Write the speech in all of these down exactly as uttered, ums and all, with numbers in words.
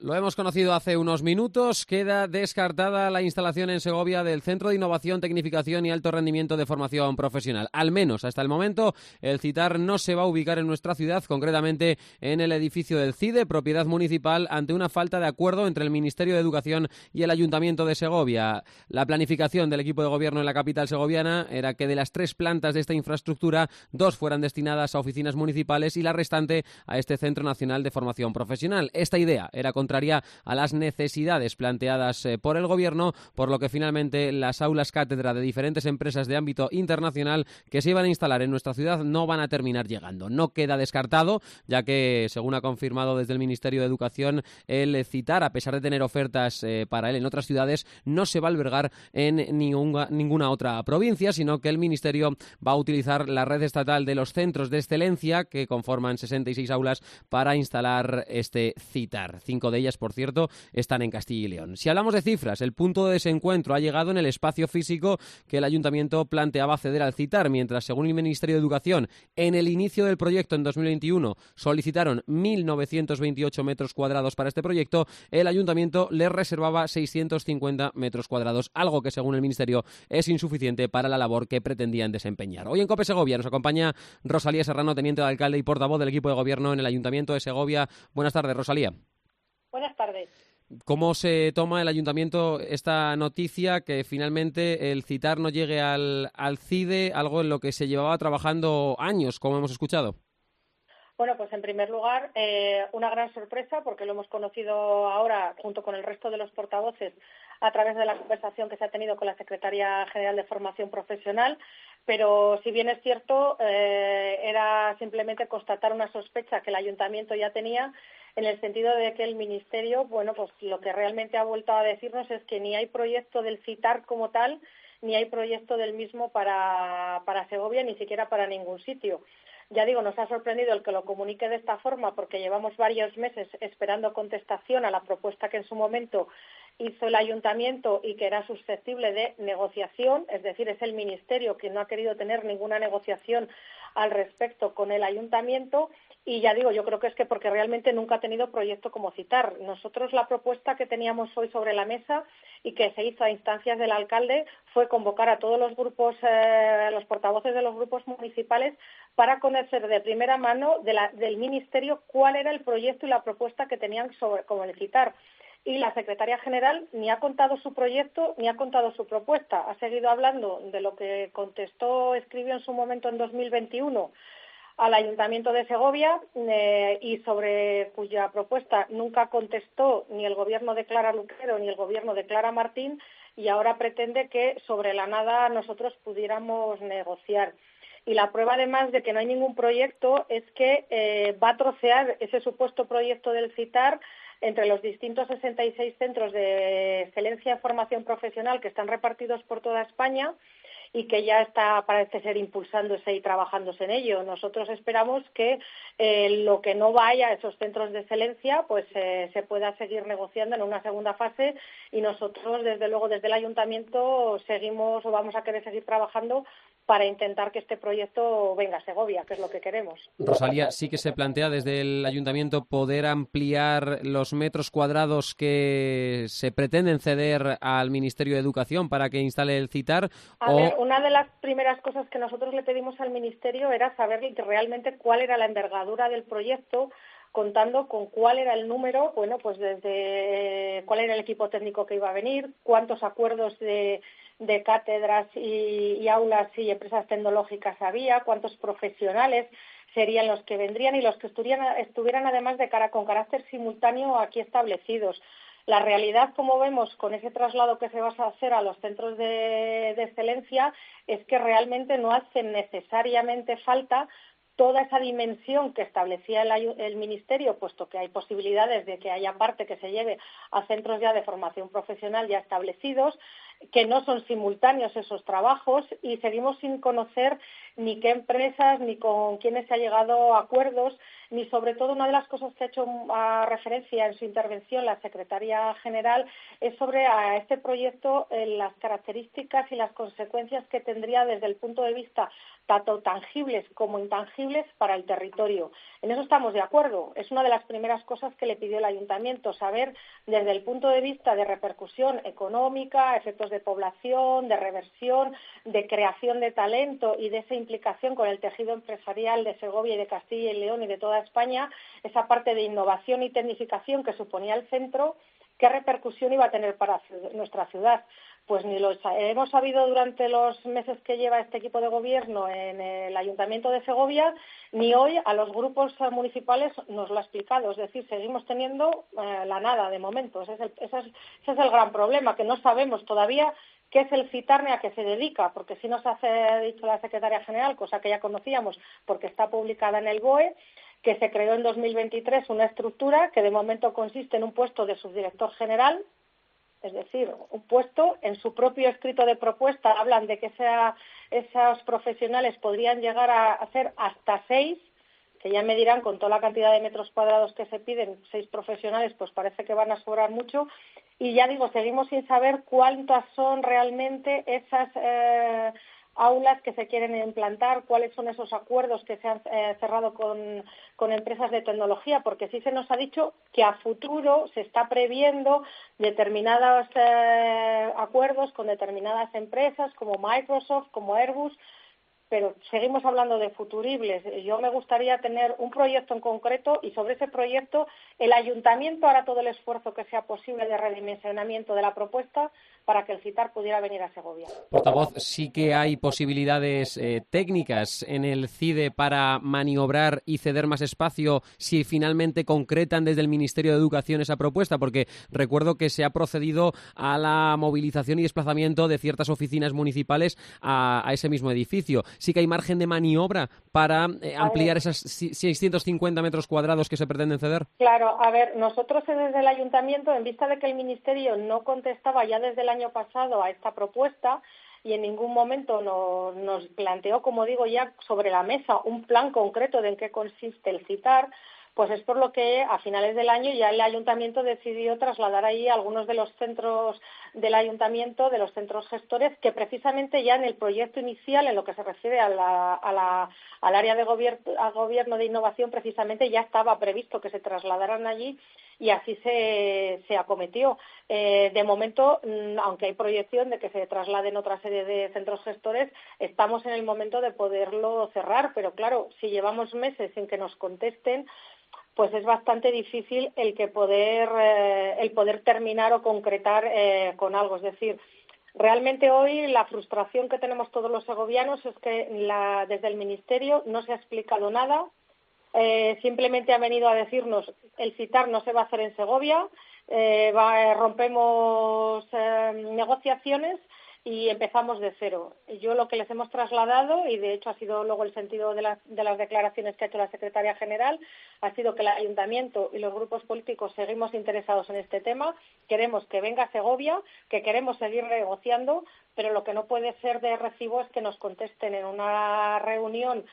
Lo hemos conocido hace unos minutos. Queda descartada la instalación en Segovia del Centro de Innovación, Tecnificación y Alto Rendimiento de Formación Profesional. Al menos hasta el momento, el CITAR no se va a ubicar en nuestra ciudad, concretamente en el edificio del CIDE, propiedad municipal, ante una falta de acuerdo entre el Ministerio de Educación y el Ayuntamiento de Segovia. La planificación del equipo de gobierno en la capital segoviana era que de las tres plantas de esta infraestructura, dos fueran destinadas a oficinas municipales y la restante a este Centro Nacional de Formación Profesional. Esta idea era contraria a las necesidades planteadas eh, por el Gobierno, por lo que finalmente las aulas cátedra de diferentes empresas de ámbito internacional que se iban a instalar en nuestra ciudad no van a terminar llegando. No queda descartado, ya que, según ha confirmado desde el Ministerio de Educación, el CITAR, a pesar de tener ofertas eh, para él en otras ciudades, no se va a albergar en ninguna, ninguna otra provincia, sino que el Ministerio va a utilizar la red estatal de los centros de excelencia, que conforman sesenta y seis aulas, para instalar este CITAR. Cinco de ellas, por cierto, están en Castilla y León. Si hablamos de cifras, el punto de desencuentro ha llegado en el espacio físico que el Ayuntamiento planteaba ceder al CITAR, mientras, según el Ministerio de Educación, en el inicio del proyecto en dos mil veintiuno solicitaron mil novecientos veintiocho metros cuadrados para este proyecto, el Ayuntamiento les reservaba seiscientos cincuenta metros cuadrados, algo que, según el Ministerio, es insuficiente para la labor que pretendían desempeñar. Hoy en COPE Segovia nos acompaña Rosalía Serrano, teniente de alcalde y portavoz del equipo de gobierno en el Ayuntamiento de Segovia. Buenas tardes, Rosalía. Buenas tardes. ¿Cómo se toma el Ayuntamiento esta noticia que finalmente el CITAR no llegue al, al CIDE, algo en lo que se llevaba trabajando años, como hemos escuchado? Bueno, pues en primer lugar, eh, una gran sorpresa, porque lo hemos conocido ahora junto con el resto de los portavoces a través de la conversación que se ha tenido con la Secretaría General de Formación Profesional, pero si bien es cierto, eh, era simplemente constatar una sospecha que el Ayuntamiento ya tenía, en el sentido de que el Ministerio, bueno, pues lo que realmente ha vuelto a decirnos es que ni hay proyecto del CITAR como tal, ni hay proyecto del mismo para, para Segovia, ni siquiera para ningún sitio. Ya digo, nos ha sorprendido el que lo comunique de esta forma, porque llevamos varios meses esperando contestación a la propuesta que en su momento hizo el Ayuntamiento y que era susceptible de negociación, es decir, es el Ministerio quien no ha querido tener ninguna negociación al respecto con el Ayuntamiento. Y ya digo, yo creo que es que porque realmente nunca ha tenido proyecto como CITAR. Nosotros la propuesta que teníamos hoy sobre la mesa y que se hizo a instancias del alcalde fue convocar a todos los grupos, eh, los portavoces de los grupos municipales para conocer de primera mano de la, del Ministerio cuál era el proyecto y la propuesta que tenían sobre como el CITAR. Y la Secretaría General ni ha contado su proyecto ni ha contado su propuesta. Ha seguido hablando de lo que contestó, escribió en su momento en dos mil veintiuno al Ayuntamiento de Segovia eh, y sobre cuya propuesta nunca contestó ni el Gobierno de Clara Luquero ni el Gobierno de Clara Martín, y ahora pretende que sobre la nada nosotros pudiéramos negociar. Y la prueba, además de que no hay ningún proyecto, es que eh, va a trocear ese supuesto proyecto del CITAR entre los distintos sesenta y seis centros de excelencia en formación profesional que están repartidos por toda España y que ya está, parece ser, impulsándose y trabajándose en ello. Nosotros esperamos que eh, lo que no vaya a esos centros de excelencia pues eh, se pueda seguir negociando en una segunda fase, y nosotros, desde luego, desde el Ayuntamiento seguimos o vamos a querer seguir trabajando para intentar que este proyecto venga a Segovia, que es lo que queremos. Rosalía, sí que se plantea desde el Ayuntamiento poder ampliar los metros cuadrados que se pretenden ceder al Ministerio de Educación para que instale el CITAR. A o... ver, una de las primeras cosas que nosotros le pedimos al Ministerio era saber realmente cuál era la envergadura del proyecto, contando con cuál era el número, bueno, pues desde cuál era el equipo técnico que iba a venir, cuántos acuerdos de de cátedras y, y aulas y empresas tecnológicas había, cuántos profesionales serían los que vendrían y los que estuvieran, estuvieran además de cara con carácter simultáneo aquí establecidos. La realidad, como vemos con ese traslado que se va a hacer a los centros de, de excelencia, es que realmente no hace necesariamente falta toda esa dimensión que establecía el, el Ministerio, puesto que hay posibilidades de que haya parte que se lleve a centros ya de formación profesional ya establecidos, que no son simultáneos esos trabajos y seguimos sin conocer ni qué empresas, ni con quiénes se ha llegado a acuerdos, ni sobre todo una de las cosas que ha hecho a referencia en su intervención la secretaria general es sobre a este proyecto eh, las características y las consecuencias que tendría desde el punto de vista tanto tangibles como intangibles para el territorio. En eso estamos de acuerdo. Es una de las primeras cosas que le pidió el ayuntamiento, saber desde el punto de vista de repercusión económica, efectos de población, de reversión, de creación de talento y de esa implicación con el tejido empresarial de Segovia y de Castilla y León y de toda España, esa parte de innovación y tecnificación que suponía el centro, ¿qué repercusión iba a tener para nuestra ciudad? Pues ni lo hemos sabido durante los meses que lleva este equipo de gobierno en el Ayuntamiento de Segovia, ni hoy a los grupos municipales nos lo ha explicado. Es decir, seguimos teniendo eh, la nada de momento. Ese es, el, ese, es, ese es el gran problema, que no sabemos todavía qué es el CITAR ni a qué se dedica, porque sí nos ha dicho la secretaria general, cosa que ya conocíamos porque está publicada en el B O E, que se creó en dos mil veintitrés una estructura que de momento consiste en un puesto de subdirector general. Es decir, un puesto, en su propio escrito de propuesta hablan de que sea, esos profesionales podrían llegar a hacer hasta seis, que ya me dirán, con toda la cantidad de metros cuadrados que se piden, seis profesionales, pues parece que van a sobrar mucho. Y ya digo, seguimos sin saber cuántas son realmente esas eh, aulas que se quieren implantar, cuáles son esos acuerdos que se han eh, cerrado con, con empresas de tecnología, porque sí se nos ha dicho que a futuro se está previendo determinados eh, acuerdos con determinadas empresas como Microsoft, como Airbus, pero seguimos hablando de futuribles. Yo me gustaría tener un proyecto en concreto y sobre ese proyecto el ayuntamiento hará todo el esfuerzo que sea posible de redimensionamiento de la propuesta para que el CITAR pudiera venir a Segovia. Portavoz, sí que hay posibilidades eh, técnicas en el CIDE para maniobrar y ceder más espacio si finalmente concretan desde el Ministerio de Educación esa propuesta, porque recuerdo que se ha procedido a la movilización y desplazamiento de ciertas oficinas municipales a, a ese mismo edificio. Sí que hay margen de maniobra para eh, ampliar esos seiscientos cincuenta metros cuadrados que se pretenden ceder. Claro, a ver, nosotros desde el Ayuntamiento, en vista de que el Ministerio no contestaba ya desde el año pasado a esta propuesta y en ningún momento no, nos planteó, como digo, ya sobre la mesa un plan concreto de en qué consiste el CITAR, pues es por lo que a finales del año ya el Ayuntamiento decidió trasladar ahí algunos de los centros del Ayuntamiento, de los centros gestores, que precisamente ya en el proyecto inicial, en lo que se refiere a la, a la, al área de gobierno, al gobierno de innovación, precisamente ya estaba previsto que se trasladaran allí y así se, se acometió. Eh, de momento, aunque hay proyección de que se trasladen otra serie de centros gestores, estamos en el momento de poderlo cerrar, pero claro, si llevamos meses sin que nos contesten, pues es bastante difícil el que poder eh, el poder terminar o concretar eh, con algo. Es decir, realmente hoy la frustración que tenemos todos los segovianos es que la, desde el Ministerio no se ha explicado nada. Eh, simplemente ha venido a decirnos el CITAR no se va a hacer en Segovia, eh, va, rompemos eh, negociaciones y empezamos de cero. Yo lo que les hemos trasladado, y de hecho ha sido luego el sentido de, la, de las declaraciones que ha hecho la secretaria general, ha sido que el Ayuntamiento y los grupos políticos seguimos interesados en este tema, queremos que venga a Segovia, que queremos seguir negociando, pero lo que no puede ser de recibo es que nos contesten en una reunión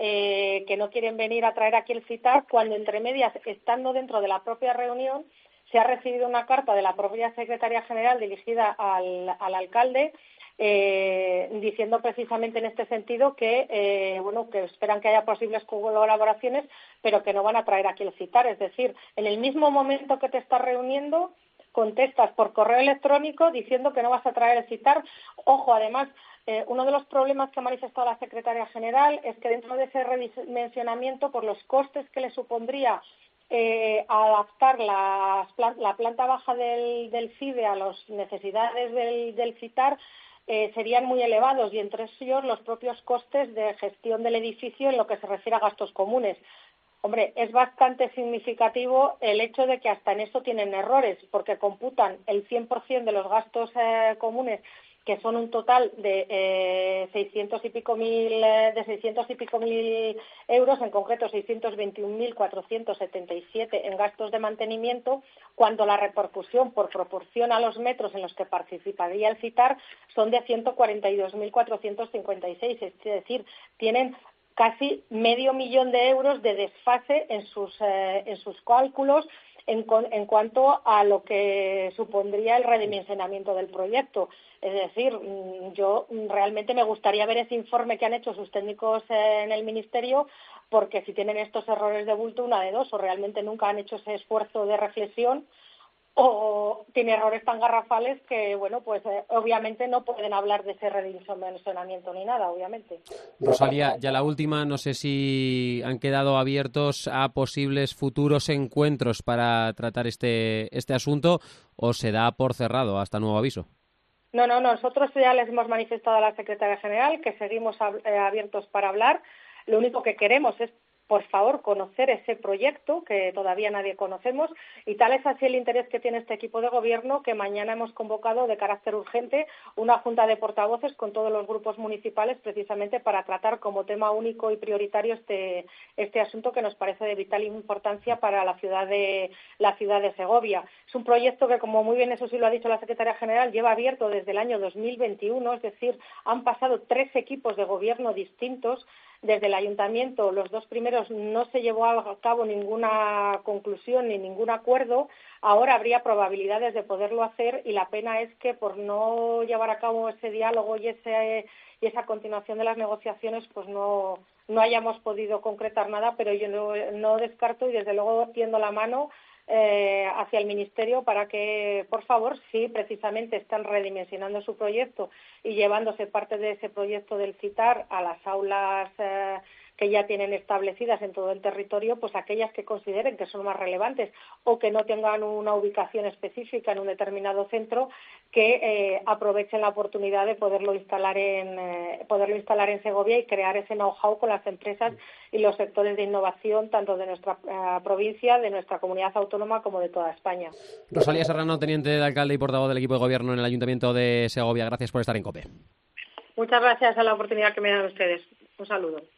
eh, que no quieren venir a traer aquí el CITAR, cuando entre medias, estando dentro de la propia reunión, se ha recibido una carta de la propia secretaria general dirigida al, al alcalde eh, diciendo precisamente en este sentido que eh, bueno que esperan que haya posibles colaboraciones, pero que no van a traer aquí el CITAR. Es decir, en el mismo momento que te estás reuniendo, contestas por correo electrónico diciendo que no vas a traer el CITAR. Ojo, además, eh, uno de los problemas que ha manifestado la secretaria general es que dentro de ese redimensionamiento, por los costes que le supondría Eh, adaptar las, la planta baja del, del CIDE a las necesidades del, del CITAR eh, serían muy elevados y entre ellos los propios costes de gestión del edificio en lo que se refiere a gastos comunes. Hombre, es bastante significativo el hecho de que hasta en eso tienen errores, porque computan el cien por ciento de los gastos eh, comunes, que son un total de eh, seiscientos y pico mil eh, de seiscientos y pico mil euros, en concreto seiscientos veintiún mil cuatrocientos setenta y siete en gastos de mantenimiento, cuando la repercusión por proporción a los metros en los que participaría el CITAR son de ciento cuarenta y dos mil cuatrocientos cincuenta y seis, es decir, tienen casi medio millón de euros de desfase en sus, eh, en sus cálculos en, en cuanto a lo que supondría el redimensionamiento del proyecto. Es decir, yo realmente me gustaría ver ese informe que han hecho sus técnicos en el Ministerio, porque si tienen estos errores de bulto, una de dos, o realmente nunca han hecho ese esfuerzo de reflexión, o tiene errores tan garrafales que, bueno, pues eh, obviamente no pueden hablar de ese redimensionamiento ni nada, obviamente. Rosalía, ya la última, no sé si han quedado abiertos a posibles futuros encuentros para tratar este, este asunto o se da por cerrado hasta nuevo aviso. No, no, nosotros ya les hemos manifestado a la secretaria general que seguimos abiertos para hablar. Lo único que queremos es, por favor, conocer ese proyecto que todavía nadie conocemos, y tal es así el interés que tiene este equipo de gobierno que mañana hemos convocado de carácter urgente una junta de portavoces con todos los grupos municipales precisamente para tratar como tema único y prioritario este, este asunto que nos parece de vital importancia para la ciudad de la ciudad de Segovia. Es un proyecto que, como muy bien eso sí lo ha dicho la secretaria general, lleva abierto desde el año dos mil veintiuno, es decir, han pasado tres equipos de gobierno distintos. Desde el ayuntamiento, los dos primeros no se llevó a cabo ninguna conclusión ni ningún acuerdo. Ahora habría probabilidades de poderlo hacer y la pena es que por no llevar a cabo ese diálogo y, ese, y esa continuación de las negociaciones, pues no, no hayamos podido concretar nada, pero yo no, no descarto y desde luego tiendo la mano Eh, hacia el Ministerio para que, por favor, sí, precisamente están redimensionando su proyecto y llevándose parte de ese proyecto del CITAR a las aulas eh, que ya tienen establecidas en todo el territorio, pues aquellas que consideren que son más relevantes o que no tengan una ubicación específica en un determinado centro, que eh, aprovechen la oportunidad de poderlo instalar en eh, poderlo instalar en Segovia y crear ese know-how con las empresas y los sectores de innovación tanto de nuestra eh, provincia, de nuestra comunidad autónoma como de toda España. Rosalía Serrano, teniente de alcalde y portavoz del equipo de gobierno en el Ayuntamiento de Segovia, gracias por estar en COPE. Muchas gracias a la oportunidad que me dan ustedes. Un saludo.